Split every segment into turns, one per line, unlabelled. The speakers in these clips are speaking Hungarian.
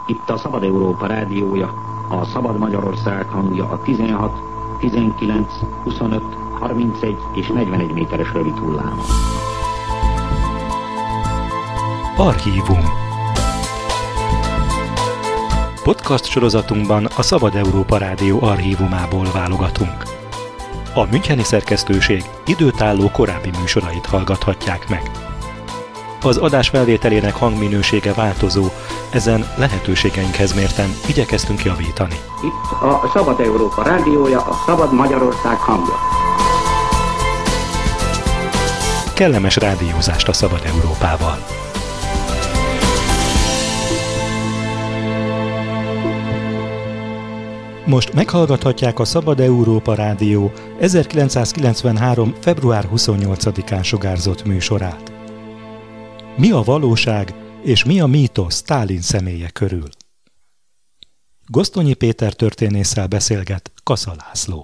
Itt a Szabad Európa rádiója, a Szabad Magyarország hangja a 16, 19, 25, 31 és 41 méteres rövid hullámon.
Archívum. Podcast sorozatunkban a Szabad Európa Rádió archívumából válogatunk. A müncheni szerkesztőség időtálló korábbi műsorait hallgathatják meg. Az adás felvételének hangminősége változó, ezen lehetőségeinkhez mérten igyekeztünk javítani.
Itt a Szabad Európa rádiója, a Szabad Magyarország hangja.
Kellemes rádiózást a Szabad Európával! Most meghallgathatják a Szabad Európa Rádió 1993. február 28-án sugárzott műsorát. Mi a valóság és mi a mítosz Sztálin személye körül? Gosztonyi Péter történésszel beszélget Kassa László.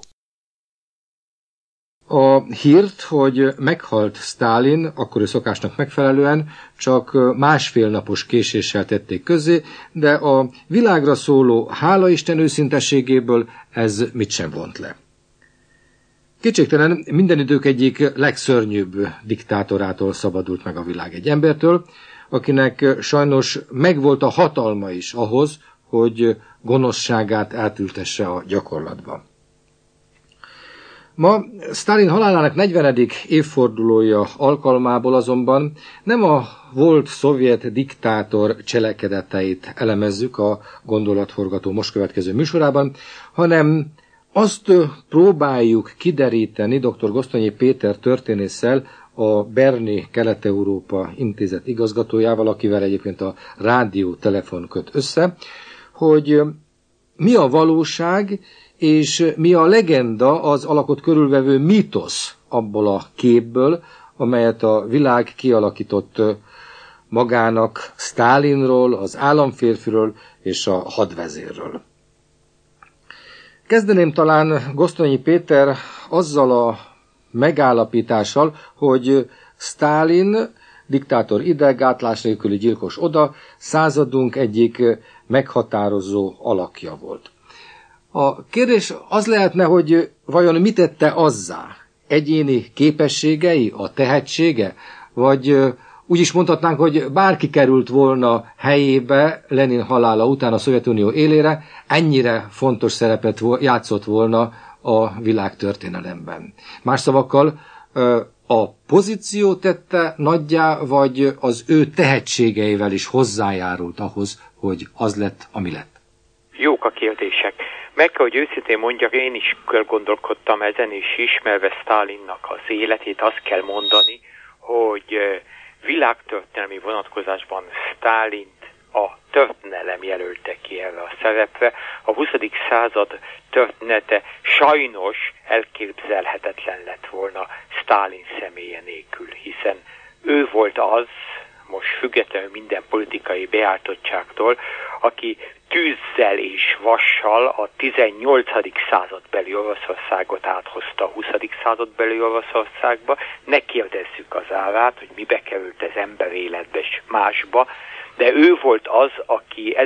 A hírt, hogy meghalt Sztálin, akkori szokásnak megfelelően, csak másfél napos késéssel tették közzé, de a világra szóló hálaisten őszintességéből ez mit sem vont le. Kétségtelen minden idők egyik legszörnyűbb diktátorától szabadult meg a világ, egy embertől, akinek sajnos megvolt a hatalma is ahhoz, hogy gonoszságát átültesse a gyakorlatba. Ma Sztálin halálának 40. évfordulója alkalmából azonban nem a volt szovjet diktátor cselekedeteit elemezzük a gondolatforgató most következő műsorában, hanem azt próbáljuk kideríteni dr. Gosztonyi Péter történésszel, a Berni Kelet-Európa Intézet igazgatójával, akivel egyébként a rádiótelefon köt össze, hogy mi a valóság, és mi a legenda, az alakot körülvevő mítosz abból a képből, amelyet a világ kialakított magának Sztálinról, az államférfiről és a hadvezérről. Kezdeném talán Gosztonyi Péter azzal a megállapítással, hogy Sztálin, diktátor ide, gátlás nélküli gyilkos oda, századunk egyik meghatározó alakja volt. A kérdés az lehetne, hogy vajon mit tette azzá? Egyéni képességei, a tehetsége? Vagy úgy is mondhatnánk, hogy bárki került volna helyébe Lenin halála után a Szovjetunió élére, ennyire fontos szerepet játszott volna a világtörténelemben. Más szavakkal, a pozíció tette nagyjá, vagy az ő tehetségeivel is hozzájárult ahhoz, hogy az lett, ami lett?
Jók a kérdések. Meg kell, hogy őszintén mondjak, én is gondolkodtam ezen, és ismerve Sztálinnak az életét, azt kell mondani, hogy világtörténelmi vonatkozásban Sztálint a történelem jelölte ki erre a szerepre. A 20. század története sajnos elképzelhetetlen lett volna Sztálin személye nélkül, hiszen ő volt az, most függetlenül minden politikai beálltottságtól, aki tűzzel és vassal a 18. századbeli Oroszországot áthozta a 20. századbeli Oroszországba. Ne kérdezzük az árát, hogy mibe került az ember életbe és másba, de ő volt az, aki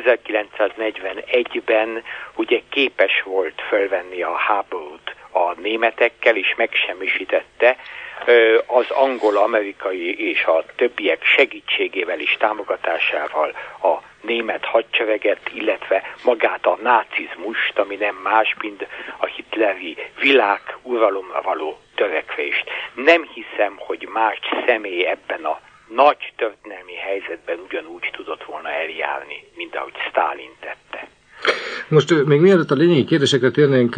1941-ben ugye képes volt fölvenni a háborút a németekkel, és megsemmisítette az angol-amerikai és a többiek segítségével és támogatásával a német hadsereget, illetve magát a nácizmust, ami nem más, mint a hitleri világuralomra való törekvést. Nem hiszem, hogy más személy ebben a nagy történelmi helyzetben ugyanúgy tudott volna eljárni, mint ahogy Sztálin tette.
Most még mielőtt a lényegi kérdésekre térnénk,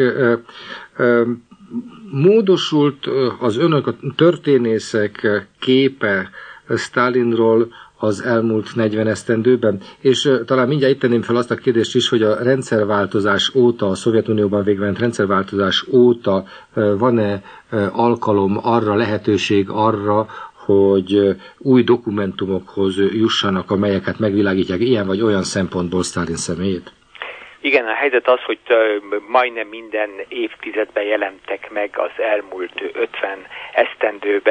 módosult az önök a történészek képe Sztálinról az elmúlt 40 esztendőben, és talán mindjárt itt tenném fel azt a kérdést is, hogy a rendszerváltozás óta, a Szovjetunióban végvent rendszerváltozás óta van-e alkalom arra, lehetőség arra, hogy új dokumentumokhoz jussanak, amelyeket megvilágítják ilyen vagy olyan szempontból Sztálin személyét?
Igen, a helyzet az, hogy majdnem minden évtizedben jelentek meg az elmúlt 50 esztendőben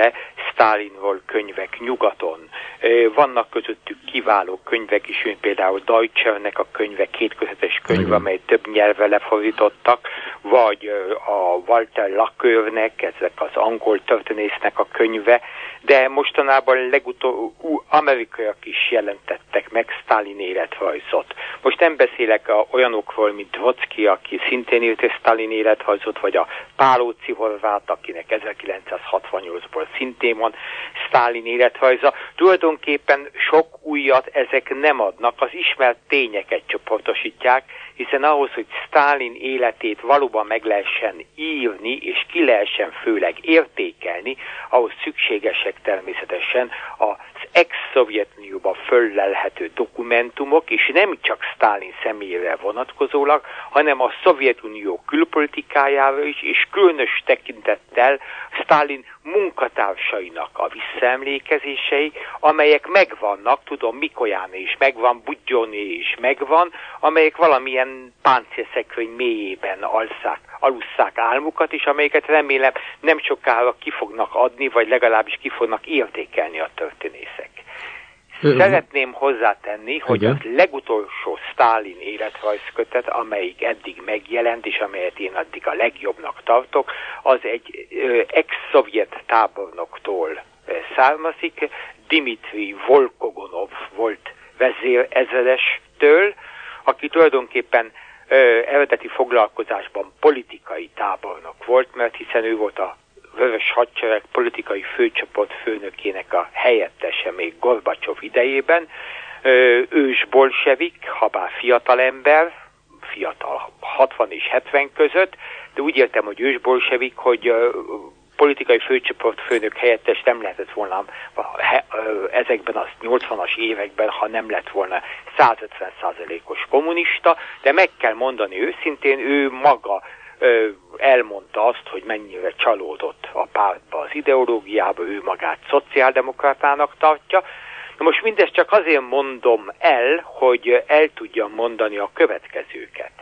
Sztálinról könyvek nyugaton. Vannak közöttük kiváló könyvek is, mint például Deutschernek a könyve, 2 kötetes könyv, amely több nyelvre lefordítottak, vagy a Walter Laqueurnek, ezek az angol történésznek a könyve, de mostanában legutóbb amerikaiak is jelentettek meg Sztálin életrajzot. Most nem beszélek olyanokról, mint Trotsky, aki szintén írt Sztálin életrajzot, vagy a Pálóci horvát, akinek 1968-ból szintén van Sztálin életrajza. Tulajdonképpen sok újat ezek nem adnak, az ismert tényeket csoportosítják, hiszen ahhoz, hogy Sztálin életét valóban meg lehessen írni, és ki lehessen főleg értékelni, ahhoz szükségesek természetesen az ex-Szovjetunióban föllelhető dokumentumok, és nem csak Sztálin személyére vonatkozólag, hanem a Szovjetunió külpolitikájára is, és különös tekintettel Sztálin munkatársainak a visszaemlékezései, amelyek megvannak, tudom, Mikojáné is megvan, Budjóné is megvan, amelyek valamilyen páncélszekrény mélyében alusszák álmukat, és amelyeket remélem nem sokára ki fognak adni, vagy legalábbis ki fognak értékelni a történészek. Szeretném hozzátenni, hogy az legutolsó Sztálin életrajzkötet, amelyik eddig megjelent, és amelyet én addig a legjobbnak tartok, az egy ex-szovjet tábornoktól származik, Dmitri Volkogonov volt vezérezredestől, aki tulajdonképpen eredeti foglalkozásban politikai tábornok volt, mert hiszen ő volt a Vörös Hadsereg politikai főcsoport főnökének a helyettese még Gorbacsov idejében, ős bolsevik, habár fiatalember, fiatal 60 és 70 között, de úgy értem, hogy ős bolsevik, hogy politikai főcsoport főnök helyettes nem lehetett volna ezekben az 80-as években, ha nem lett volna 150%-os kommunista, de meg kell mondani őszintén, ő maga elmondta azt, hogy mennyire csalódott a pártba, az ideológiába, ő magát szociáldemokratának tartja. Na most mindezt csak azért mondom el, hogy el tudjam mondani a következőket.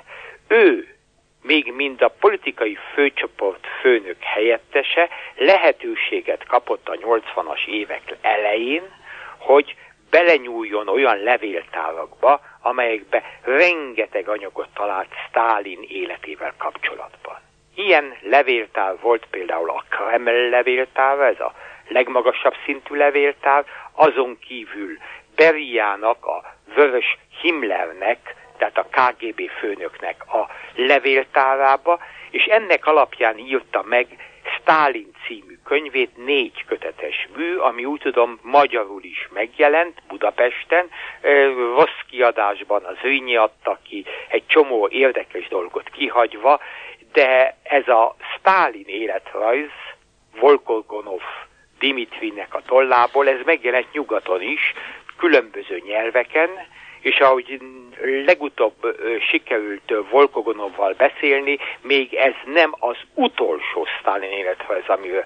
Ő, még mind a politikai főcsoport főnök helyettese lehetőséget kapott a 80-as évek elején, hogy belenyúljon olyan levéltárakba, amelyekbe rengeteg anyagot talált Sztálin életével kapcsolatban. Ilyen levéltár volt például a Kreml levéltára, ez a legmagasabb szintű levéltár, azon kívül Beriának, a Vörös Himmlernek, tehát a KGB főnöknek a levéltárába, és ennek alapján írta meg Sztálin című könyvét, 4 kötetes mű, ami úgy tudom magyarul is megjelent Budapesten, rossz kiadásban az Zrínyi adta ki, egy csomó érdekes dolgot kihagyva, de ez a Sztálin életrajz Volkogonov Dimitrinek a tollából, ez megjelent nyugaton is, különböző nyelveken, és ahogy legutóbb sikerült Volkogonovval beszélni, még ez nem az utolsó Sztálin életrajz,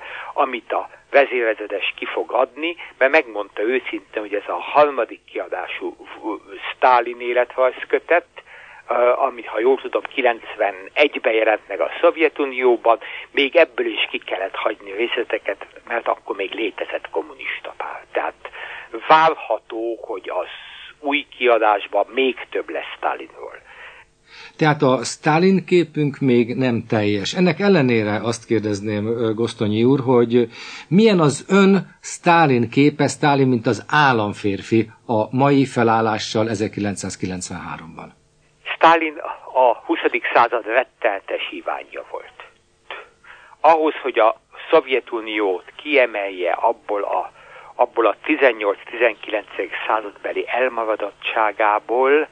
amit a vezérezredes ki fog adni, mert megmondta őszintén, hogy ez a 3. kiadású Sztálin életrajzkötet, amit, ha jól tudom, 91-ben jelent meg a Szovjetunióban, még ebből is ki kellett hagyni részleteket, mert akkor még létezett kommunista párt. Tehát várható, hogy az új kiadásban még több lesz Sztálinról.
Tehát a Sztálin képünk még nem teljes. Ennek ellenére azt kérdezném, Gosztonyi úr, hogy milyen az ön Sztálin képe, Sztálin, mint az államférfi a mai felállással 1993-ban?
Sztálin a 20. század retteltes hívánja volt. Ahhoz, hogy a Szovjetuniót kiemelje abból a 18-19. századbeli elmaradottságából,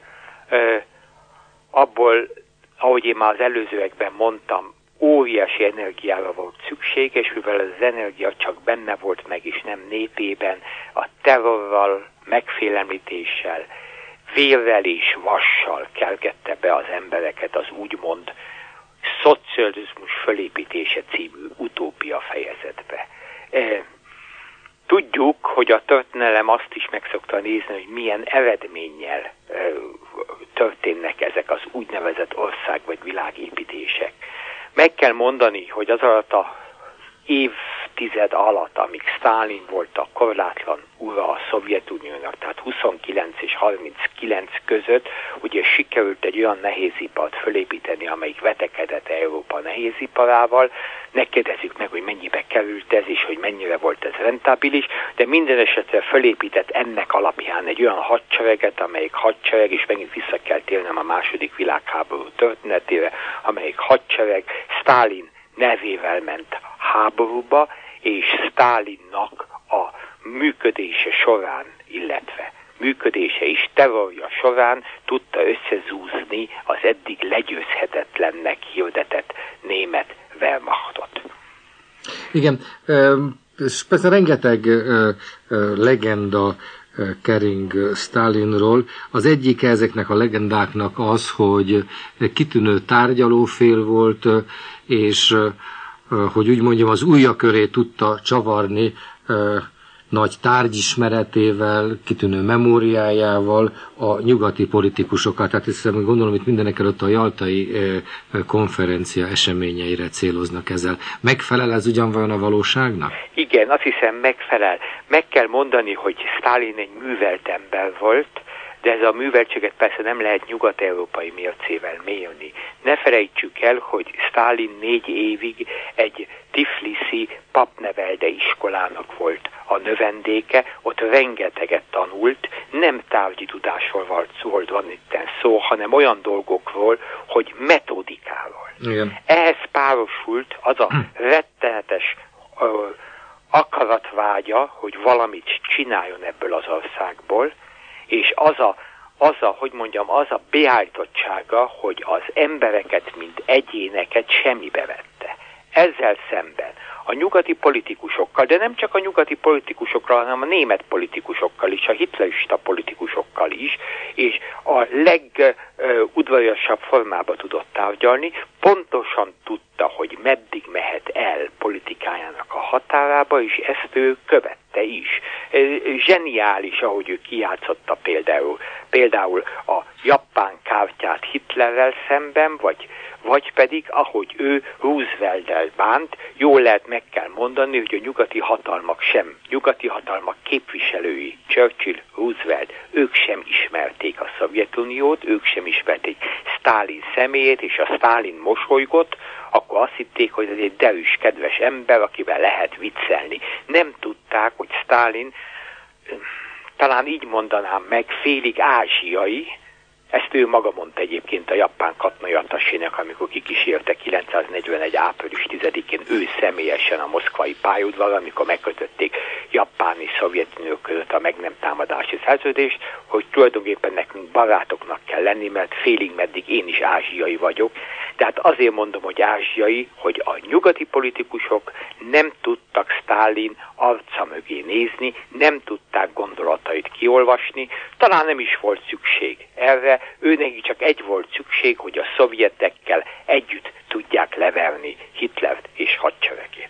abból, ahogy én már az előzőekben mondtam, óriási energiára volt szükség, és mivel az energia csak benne volt meg, és nem népében, a terrorral, megfélemlítéssel, vérrel és vassal kelgette be az embereket az úgymond szocializmus fölépítése című utópia fejezetbe. Tudjuk, hogy a történelem azt is meg szokta nézni, hogy milyen eredménnyel történnek ezek az úgynevezett ország- vagy világépítések. Meg kell mondani, hogy az alatt a évtized alatt, amíg Sztálin volt a korlátlan ura a Szovjetuniónak, tehát 29 és 39 között, ugye sikerült egy olyan nehézipart fölépíteni, amelyik vetekedett Európa nehéziparával. Ne kérdezzük meg, hogy mennyibe került ez, és hogy mennyire volt ez rentábilis, de minden esetre fölépített ennek alapján egy olyan hadsereget, amelyik hadsereg, és megint vissza kell térnem a második világháború történetére, amelyik hadsereg Sztálin nevével ment háborúba, és Sztálinnak a működése során, illetve működése és terrorja során tudta összezúzni az eddig legyőzhetetlennek hirdetett német Wehrmachtot.
Igen, és persze rengeteg legenda kering Sztálinról. Az egyik ezeknek a legendáknak az, hogy kitűnő tárgyalófél volt, és hogy úgy mondjam, az ujja köré tudta csavarni nagy tárgyismeretével, kitűnő memóriájával a nyugati politikusokat. Tehát hiszem, gondolom, itt mindenek előtt a jaltai konferencia eseményeire céloznak ezzel. Megfelel ez ugyanvajon a valóságnak?
Igen, azt hiszem megfelel. Meg kell mondani, hogy Sztálin egy művelt ember volt, de ez a műveltséget persze nem lehet nyugat-európai mércével mérni. Ne felejtsük el, hogy Sztálin 4 évig egy tifliszi papnevelde iskolának volt a növendéke, ott rengeteget tanult, nem tárgyi tudásról van itt szó, hanem olyan dolgokról, hogy metodikáról.
Igen.
Ehhez párosult az a rettenetes akaratvágya, hogy valamit csináljon ebből az országból, és az a beállítottsága, hogy az embereket, mint egyéneket semmibe vette. Ezzel szemben a nyugati politikusokkal, de nem csak a nyugati politikusokkal, hanem a német politikusokkal is, a hitlerista politikusokkal is, és a legudvariasabb formába tudott tárgyalni, pontosan tudta, hogy meddig mehet el politikájának a határába, és ezt ő követte is. Zseniális, ahogy ő kijátszotta például a japán kártyát Hitlerrel szemben, vagy pedig, ahogy ő Roosevelt-el bánt, jól lehet meg kell mondani, hogy a nyugati hatalmak képviselői, Churchill, Roosevelt, ők sem ismerték a Szovjetuniót, ők sem ismerték Sztálin személyét, és a Sztálin mosolygott, akkor azt hitték, hogy ez egy derűs, kedves ember, akivel lehet viccelni. Nem tudták, hogy Sztálin, talán így mondanám meg, félig ázsiai. Ezt ő maga mondta egyébként a japán katonai attasének, amikor kikísérte 941. április 10-én ő személyesen a moszkvai pályaudvarra, amikor megkötötték Japán és Szovjetunió között a meg nem támadási szerződést, hogy tulajdonképpen nekünk barátoknak kell lenni, mert félig meddig én is ázsiai vagyok. Tehát azért mondom, hogy ázsiai, hogy a nyugati politikusok nem tudtak Sztálin arca mögé nézni, nem tudták gondolatait kiolvasni, talán nem is volt szükség erre, őnek csak egy volt szükség, hogy a szovjetekkel együtt tudják leverni Hitlert és hadseregét.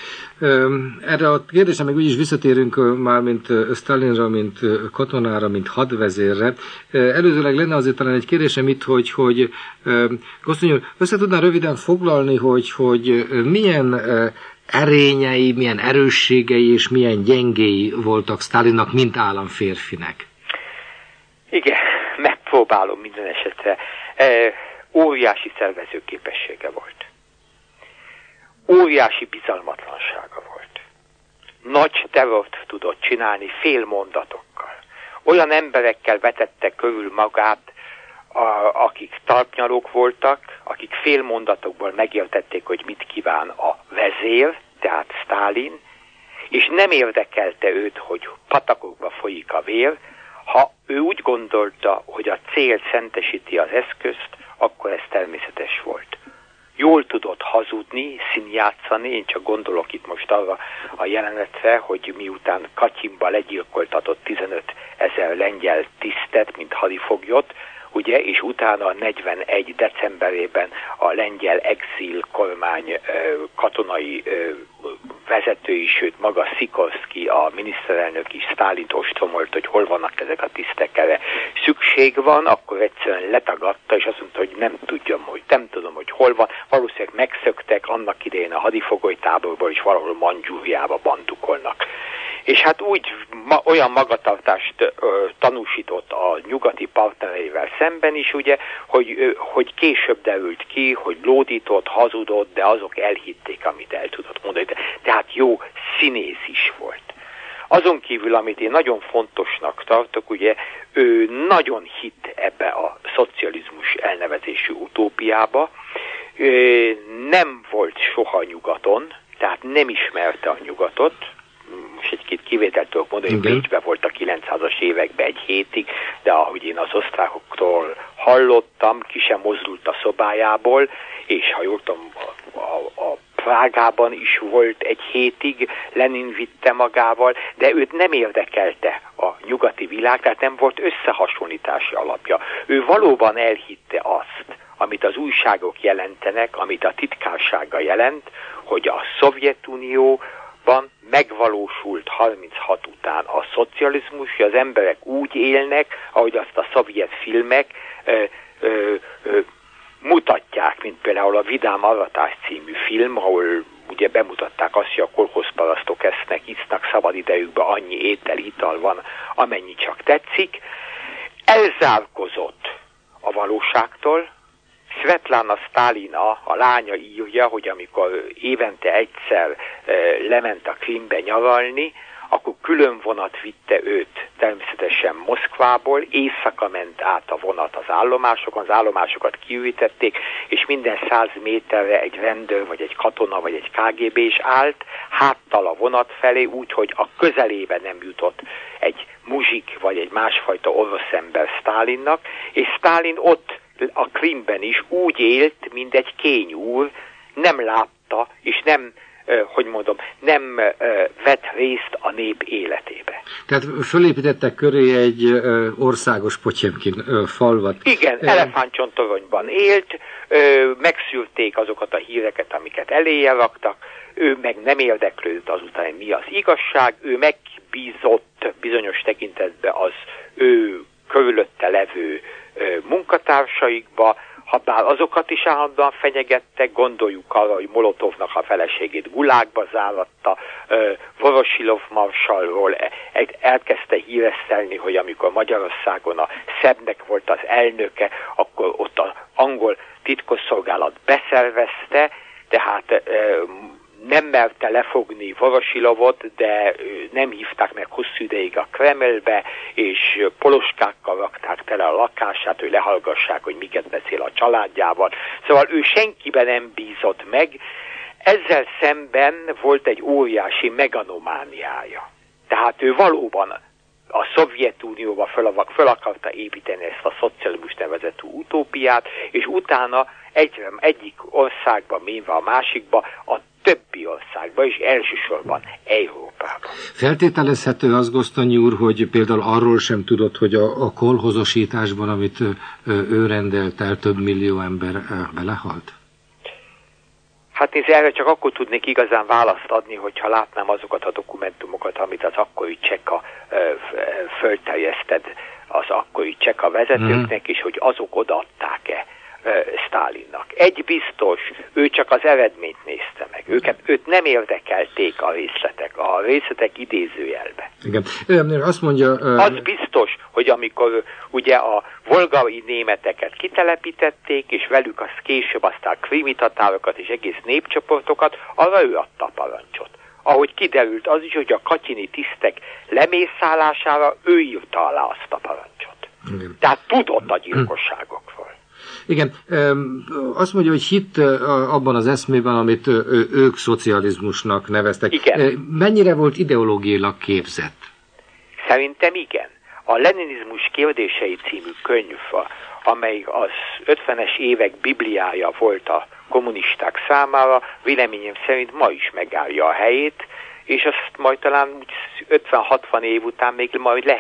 Erre a kérdésre meg úgyis visszatérünk már, mint Sztálinra, mint katonára, mint hadvezérre. Előzőleg lenne azért talán egy kérdésem itt, hogy Gosztonyi úr, össze tudná röviden foglalni, hogy milyen erényei, milyen erősségei és milyen gyengéi voltak Sztálinnak, mint államférfinek?
Igen, megpróbálom minden esetre. Óriási szervezőképessége volt. Óriási bizalmatlansága volt. Nagy terrort tudott csinálni fél mondatokkal. Olyan emberekkel vetette körül magát, akik talpnyalók voltak, akik fél mondatokból megértették, hogy mit kíván a vezér, tehát Sztálin, és nem érdekelte őt, hogy patakokba folyik a vér. Ha ő úgy gondolta, hogy a cél szentesíti az eszközt, akkor ez természetes volt. Jól tudott hazudni, színjátszani, én csak gondolok itt most arra a jelenetre, hogy miután Katyinba legyilkoltatott 15 000 lengyel tisztet, mint hadifoglyot, ugye, és utána 41. decemberében a lengyel exil kormány katonai vezetői, sőt maga Szikorszky, a miniszterelnök is Sztálint ostromolt, hogy hol vannak ezek a tisztek, erre szükség van, akkor egyszerűen letagadta, és azt mondta, hogy nem tudom, hogy hol van. Valószínűleg megszöktek annak idején a hadifogolytáborból, és valahol Mandzsúriába bandukolnak. És hát úgy olyan magatartást tanúsított a nyugati partnereivel szemben is, ugye, hogy később derült ki, hogy lódított, hazudott, de azok elhitték, amit el tudott mondani. Tehát jó színész is volt. Azon kívül, amit én nagyon fontosnak tartok, ugye, ő nagyon hitt ebbe a szocializmus elnevezésű utópiába, nem volt soha nyugaton, tehát nem ismerte a nyugatot. Most egy-két kivételt tudok mondani, hogy Bécsben volt a 900-as években egy hétig, de ahogy én az osztrákoktól hallottam, ki sem mozdult a szobájából, és ha jól tudom, a Prágában is volt egy hétig, Lenin vitte magával, de őt nem érdekelte a nyugati világ, tehát nem volt összehasonlítási alapja. Ő valóban elhitte azt, amit az újságok jelentenek, amit a titkársága jelent, hogy a Szovjetunióban megvalósult 36 után a szocializmus, hogy az emberek úgy élnek, ahogy azt a szovjet filmek mutatják, mint például a Vidám Aratás című film, ahol ugye bemutatták azt, hogy a kolhozparasztok esznek, isznak szabadidejükben, annyi étel, ital van, amennyi csak tetszik. Elzárkozott a valóságtól. Svetlana Sztálina, a lánya írja, hogy amikor évente egyszer lement a Krimbe nyaralni, akkor külön vonat vitte őt természetesen Moszkvából, éjszaka ment át a vonat az állomásokon, az állomásokat kiürítették, és minden 100 méterre egy rendőr, vagy egy katona, vagy egy KGB-s állt, háttal a vonat felé, úgyhogy a közelébe nem jutott egy muzsik, vagy egy másfajta orosz ember Sztálinnak, és Sztálin ott a Krimben is úgy élt, mint egy kényúr, nem látta, és nem vett részt a nép életébe.
Tehát fölépítettek köré egy országos Potyemkin falvat.
Igen, elefántcsontoronyban élt, megszűrték azokat a híreket, amiket eléje raktak, ő meg nem érdeklődött azután, hogy mi az igazság, ő megbízott bizonyos tekintetben az ő körülötte levő munkatársaikba, ha bár azokat is állandóan fenyegettek, gondoljuk arra, hogy Molotovnak a feleségét gulágba záratta, Vorosilov marsalról elkezdte híresztelni, hogy amikor Magyarországon a SZEB-nek volt az elnöke, akkor ott az angol titkosszolgálat beszervezte, tehát nem merte lefogni Vorosilovot, de nem hívták meg hosszú ideig a Kremlbe, és poloskákkal rakták tele a lakását, hogy lehallgassák, hogy miket beszél a családjával. Szóval ő senkiben nem bízott meg. Ezzel szemben volt egy óriási meganomániája. Tehát ő valóban a Szovjetunióba föl akarta építeni ezt a szocializmus nevezetű utópiát, és utána egyik országba, ménve a másikba, a többi országban, és elsősorban Európában.
Feltételezhető az, Gosztonyi úr, hogy például arról sem tudott, hogy a kolhozosításban, amit ő rendelt el, több millió ember belehalt?
Hát nézd, erre csak akkor tudnék igazán választ adni, hogyha látnám azokat a dokumentumokat, amit az akkori Cseka fölterjesztett az akkori Cseka vezetőknek, és hogy azok odaadták-e Sztálinnak. Egy biztos, ő csak az eredményt nézte meg. Őt nem érdekelték a részletek idézőjelbe.
Igen. Azt mondja...
Az biztos, hogy amikor ugye a volgai németeket kitelepítették, és velük az később aztán krimi tatárokat és egész népcsoportokat, arra ő adta a parancsot. Ahogy kiderült az is, hogy a katyini tisztek lemészállására ő írta alá azt a parancsot. Igen. Tehát tudott a gyilkosságokról.
Igen, azt mondja, hogy hitt abban az eszmében, amit ők szocializmusnak neveztek.
Igen.
Mennyire volt ideológiailag képzett?
Szerintem igen. A Leninizmus kérdései című könyv, amely az 50-es évek bibliája volt a kommunisták számára, véleményem szerint ma is megállja a helyét, és azt majd talán 50-60 év után még majd lehet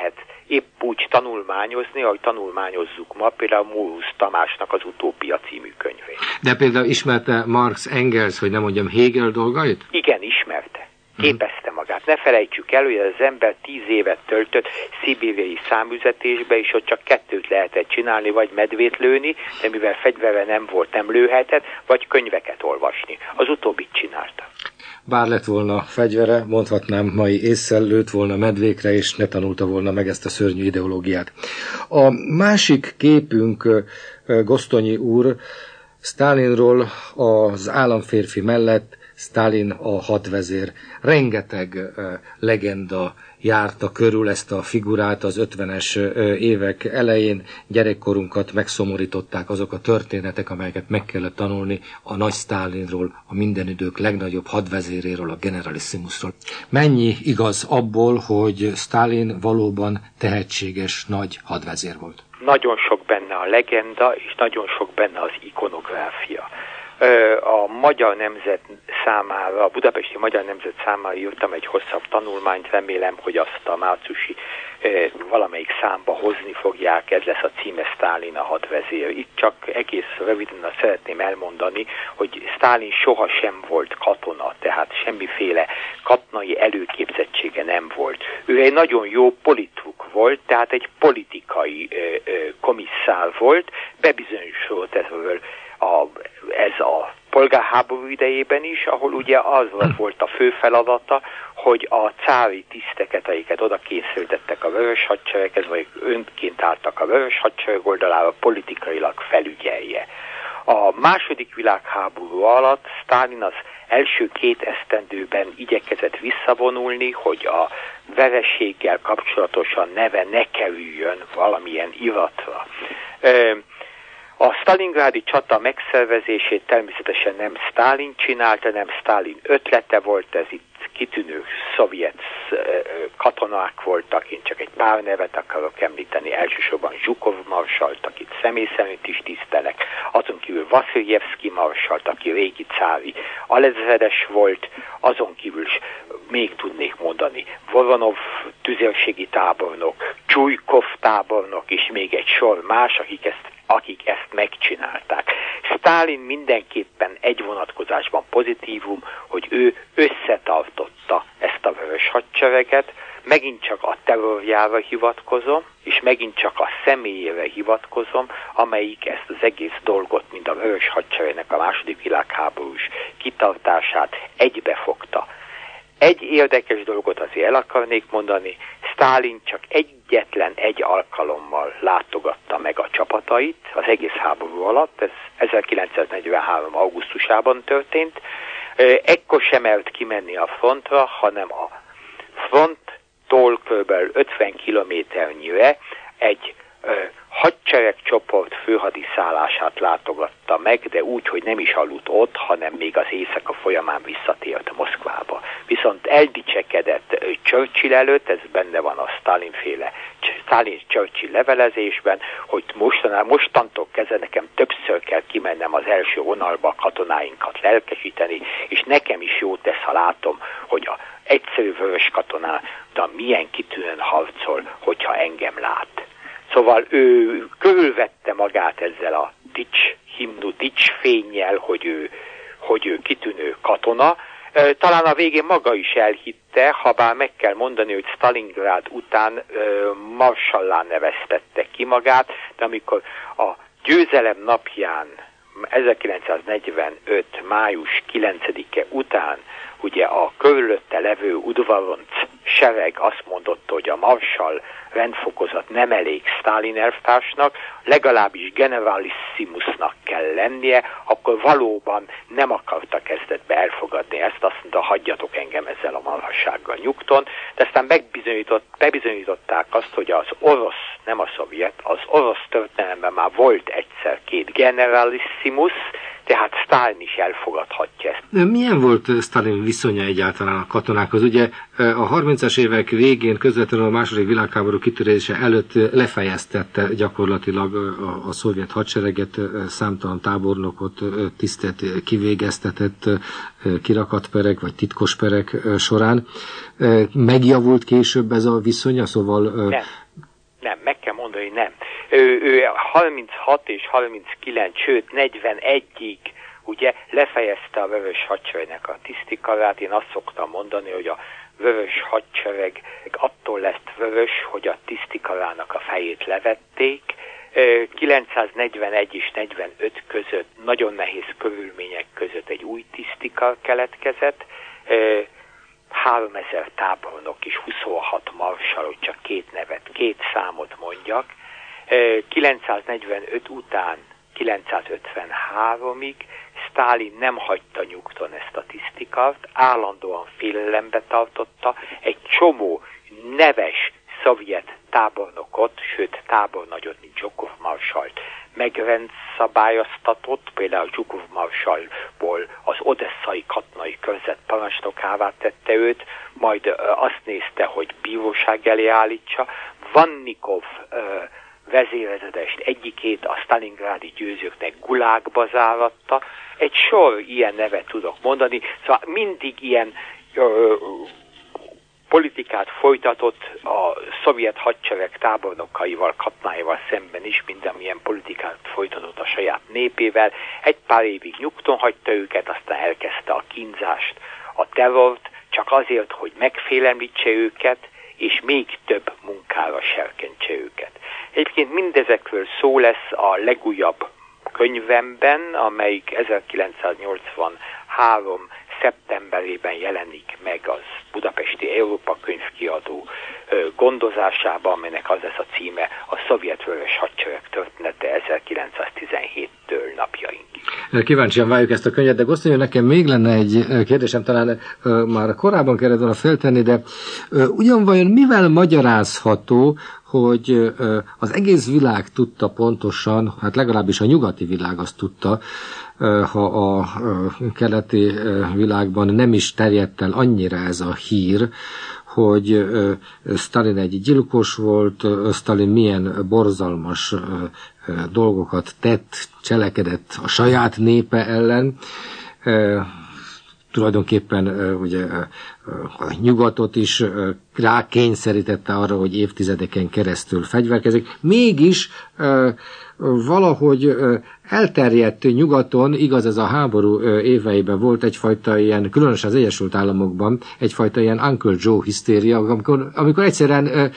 épp úgy tanulmányozni, ahogy tanulmányozzuk ma, például Mórusz Tamásnak az Utópia című könyvét.
De például ismerte Marx, Engels, hogy nem mondjam Hegel dolgait?
Igen, ismerte. Képezte magát. Ne felejtsük el, hogy az ember 10 évet töltött szibériai számüzetésbe, és ott csak 2 lehetett csinálni, vagy medvét lőni, de mivel fegyvere nem volt, nem lőhetett, vagy könyveket olvasni. Az utóbbit csinálta.
Bár lett volna fegyvere, mondhatnám mai ésszel, lőtt volna medvékre, és ne tanulta volna meg ezt a szörnyű ideológiát. A másik képünk, Gosztonyi úr, Sztálinról az államférfi mellett Sztálin a hadvezér. Rengeteg legenda járta körül ezt a figurát az 50-es évek elején. Gyerekkorunkat megszomorították azok a történetek, amelyeket meg kellett tanulni a nagy Sztálinról, a minden idők legnagyobb hadvezéréről, a generalissimusról. Mennyi igaz abból, hogy Sztálin valóban tehetséges nagy hadvezér volt?
Nagyon sok benne a legenda, és nagyon sok benne az ikonográfia. A Magyar Nemzet számára, a Budapesti Magyar Nemzet számára írtam egy hosszabb tanulmányt, remélem, hogy azt a márciusi valamelyik számba hozni fogják, ez lesz a címe, Sztálin a hadvezér. Itt csak egész röviden szeretném elmondani, hogy Sztálin sohasem volt katona, tehát semmiféle katonai előképzettsége nem volt. Ő egy nagyon jó politruk volt, tehát egy politikai komisszár volt, bebizonyosodott ez a polgárháború idejében is, ahol ugye az volt a fő feladata, hogy a cári tiszteket, amiket oda kényszerítettek a Vörös Hadsereghez, vagy önként álltak a Vörös Hadsereg oldalára, politikailag felügyelje. A második világháború alatt Sztálin az első 2 esztendőben igyekezett visszavonulni, hogy a vereséggel kapcsolatosan neve ne kerüljön valamilyen iratra. A sztalingrádi csata megszervezését természetesen nem Sztálin csinálta, nem Sztálin ötlete volt, ez itt kitűnő szovjet katonák voltak, én csak egy pár nevet akarok említeni, elsősorban Zsukov marsalt, akit személy szerint is tisztelek, azon kívül Vasiljevszky marsalt, aki régi cári alezredes volt, azon kívül még tudnék mondani Voronov tüzérségi tábornok, Csujkov tábornok, és még egy sor más, akik ezt megcsinálták. Sztálin mindenképpen egy vonatkozásban pozitívum, hogy ő összetartotta ezt a Vörös Hadsereget, megint csak a terrorjára hivatkozom, és megint csak a személyére hivatkozom, amelyik ezt az egész dolgot, mint a Vörös Hadseregnek a második világháborús kitartását egybefogta. Egy érdekes dolgot azért el akarnék mondani, Sztálin csak egyetlen egy alkalommal látogatta meg a csapatait az egész háború alatt, ez 1943. augusztusában történt. Ekkor sem mert kimenni a frontra, hanem a fronttól kb. 50 kilométernyire egy hadseregcsoport főhadiszállását látogatta meg, de úgy, hogy nem is aludt ott, hanem még az éjszaka folyamán visszatért Moszkvába. Viszont eldicsekedett Churchill előtt, ez benne van a Stalin-Churchill levelezésben, hogy mostantól kezdve nekem többször kell kimennem az első vonalba a katonáinkat lelkesíteni, és nekem is jó tesz, ha látom, hogy a egyszerű vörös katona milyen kitűnően harcol, hogyha engem lát. Szóval ő körülvette magát ezzel a dicsfénnyel, hogy ő kitűnő katona. Talán a végén maga is elhitte, habár meg kell mondani, hogy Sztalingrád után marsallá neveztette ki magát, de amikor a győzelem napján 1945. május 9-e után ugye a körülötte levő udvaronc sereg azt mondotta, hogy a marsall rendfokozat nem elég Sztálin elvtársnak, legalábbis generalissimusnak kell lennie, akkor valóban nem akarta kezdetbe elfogadni ezt, azt mondta, hagyjatok engem ezzel a marhassággal nyugton, de aztán bebizonyították azt, hogy az orosz, nem a szovjet, az orosz történelemben már volt egyszer 2 generalissimus, tehát Sztálin is elfogadhatja ezt.
Milyen volt Sztálin viszonya egyáltalán a katonákhoz? Ugye a 30-as évek végén, közvetlenül a második világháború kitörése előtt lefejeztette gyakorlatilag a szovjet hadsereget, számtalan tábornokot, tisztet kivégeztetett kirakatperek vagy titkosperek során. Megjavult később ez a viszonya? Szóval...
Nem, meg kell mondani, nem. Ő 36 és 39, sőt 41-ig ugye lefejezte a Vörös Hadseregnek a tisztikarát. Én azt szoktam mondani, hogy a Vörös Hadsereg attól lett vörös, hogy a tisztikarának a fejét levették. 941 és 45 között nagyon nehéz körülmények között egy új tisztikar keletkezett, 3000 tábornok és 26 marsal, hogy csak két számot mondjak. 945 után 953-ig Sztálin nem hagyta nyugton ezt a tisztikart, állandóan félelembe tartotta, egy csomó neves szovjet tábornokot, sőt tábornagyot, mint Zsukov marsalt megrendszabályoztatott, például Zsukov marsalból az odesszai katonai körzet parancsnokává tette őt, majd azt nézte, hogy bíróság elé állítsa. Vannikov vezérezredest egyikét a sztalingrádi győzőknek gulágba záratta. Egy sor ilyen nevet tudok mondani, szóval mindig ilyen politikát folytatott a szovjet hadsereg tábornokaival, katonáival szemben is, amilyen politikát folytatott a saját népével. Egy pár évig nyugton hagyta őket, aztán elkezdte a kínzást, a terrort, csak azért, hogy megfélemlítse őket, és még több munkára serkentse őket. Egyébként mindezekről szó lesz a legújabb könyvemben, amelyik 1983 szeptemberében jelenik meg az Budapesti Európa Könyvkiadó gondozásában, amelynek az lesz a címe a Szovjet Vörös Hadsereg története 1917-től napjainkig.
Kíváncsian várjuk ezt a könyvet, de Gosztonyi, nekem még lenne egy kérdésem, talán már korábban kellett volna feltenni, de ugyan vajon mivel magyarázható, hogy az egész világ tudta pontosan, hát legalábbis a nyugati világ azt tudta, ha a keleti világban nem is terjedt el annyira ez a hír, hogy Sztálin egy gyilkos volt, Sztálin milyen borzalmas dolgokat tett, cselekedett a saját népe ellen. Tulajdonképpen ugye a nyugatot is rákényszerítette arra, hogy évtizedeken keresztül fegyverkezik. Mégis valahogy elterjedt nyugaton, igaz, ez a háború éveiben volt egyfajta ilyen, különösen az Egyesült Államokban, egyfajta ilyen Uncle Joe hisztéria, amikor egyszerűen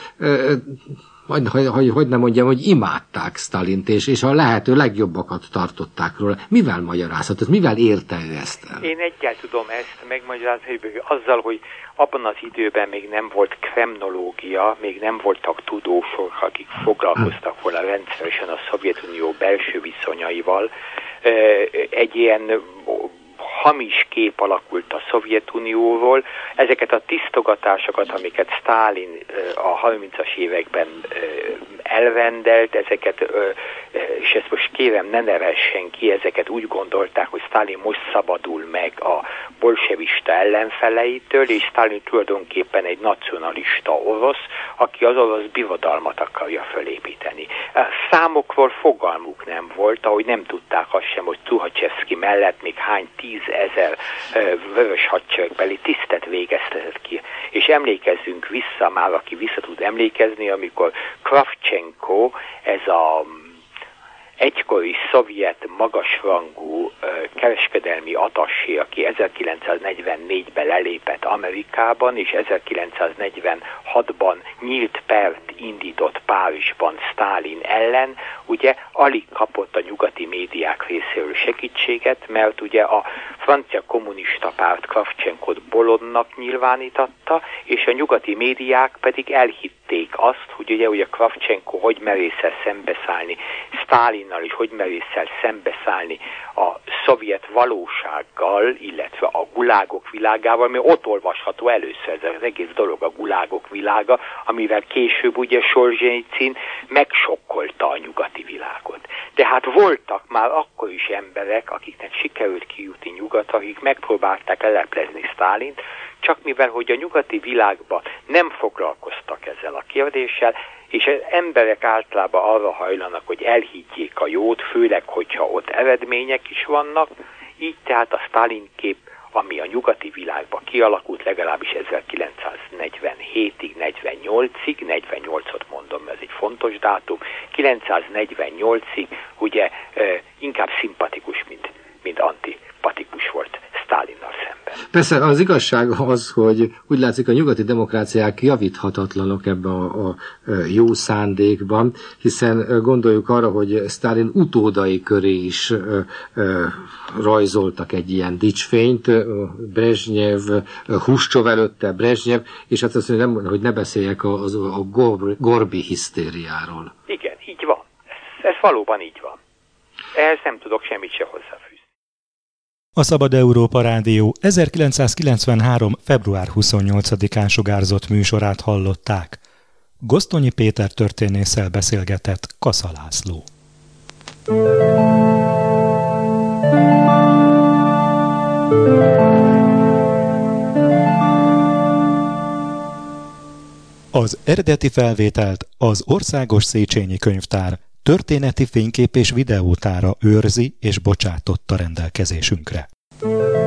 hogy nem mondjam, hogy imádták Sztálint, és a lehető legjobbakat tartották róla. Mivel magyarázhatod? Mivel érte ezt el?
Én egyáltalán tudom ezt megmagyarázni, azzal, hogy abban az időben még nem volt kremnológia, még nem voltak tudósok, akik foglalkoztak volna rendszeresen a Szovjetunió belső viszonyaival. Egy ilyen hamis kép alakult a Szovjetunióról. Ezeket a tisztogatásokat, amiket Sztálin a 30-as években elrendelt, ezeket, és ezt most kérem, ne nevessen ki, ezeket úgy gondolták, hogy Sztálin most szabadul meg a bolsevista ellenfeleitől, és Sztálin tulajdonképpen egy nacionalista orosz, aki az orosz birodalmat akarja fölépíteni. Számokról fogalmuk nem volt, ahogy nem tudták azt sem, hogy Tuhacsevszki mellett még hány 10 000 vörös hadseregbeli tisztet végeztetett ki. És emlékezzünk vissza már, aki vissza tud emlékezni, amikor Kravchenko, ez a egykori szovjet magasrangú kereskedelmi atassé, aki 1944-ben lelépett Amerikában, és 1946-ban nyílt pert indított Párizsban Sztálin ellen, ugye alig kapott a nyugati médiák részéről segítséget, mert ugye a francia kommunista párt Kravcsenkot bolondnak nyilvánítatta, és a nyugati médiák pedig elhitték azt, hogy ugye Kravcsenko hogy merészel szembeszállni Sztálinnal, és hogy merészel szembeszállni a szovjet valósággal, illetve a gulágok világával, mert ott olvasható először ez az egész dolog, a gulágok világa, amivel később ugye Solzsenyicin megsokkolta a nyugati világot. De hát voltak már akkor is emberek, akiknek sikerült kijutni nyugatra, akik megpróbálták leleplezni Sztálint, csak mivel, hogy a nyugati világban nem foglalkoztak ezzel a kérdéssel, és az emberek általában arra hajlanak, hogy elhiggyék a jót, főleg, hogyha ott eredmények is vannak, így tehát a Sztálin kép ami a nyugati világban kialakult legalábbis 1947-ig, 48-ig, 48-ot mondom, ez egy fontos dátum, 948-ig ugye inkább szimpatikus, mint antipatikus volt Sztálinnal szemben.
Persze az igazság az, hogy úgy látszik, a nyugati demokráciák javíthatatlanok ebben a jó szándékban, hiszen gondoljuk arra, hogy Sztálin utódai köré is rajzoltak egy ilyen dicsfényt, Brezsnyev, Hruscsov előtte Brezsnyev, és hát azt mondja, hogy ne beszéljek a Gorbi hisztériáról.
Igen, így van. Ez valóban így van. Ehhez nem tudok semmit se hozzáfűzni.
A Szabad Európa Rádió 1993. február 28-án sugárzott műsorát hallották. Gosztonyi Péter történésszel beszélgetett Kassa László. Az eredeti felvételt az Országos Széchenyi Könyvtár történeti fénykép és videótára őrzi és bocsátotta rendelkezésünkre.